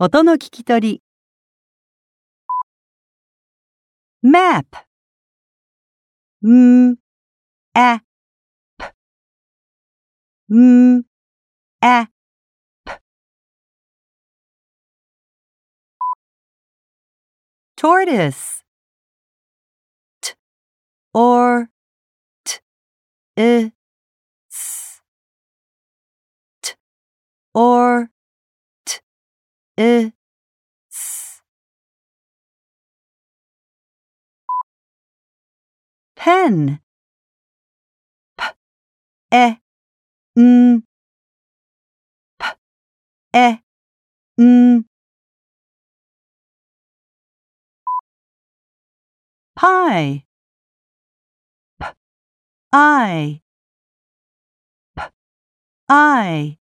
音の聞き取り。map m a p m a p tortoise t or t I s t or t I s pen p e n p e n pie p I p I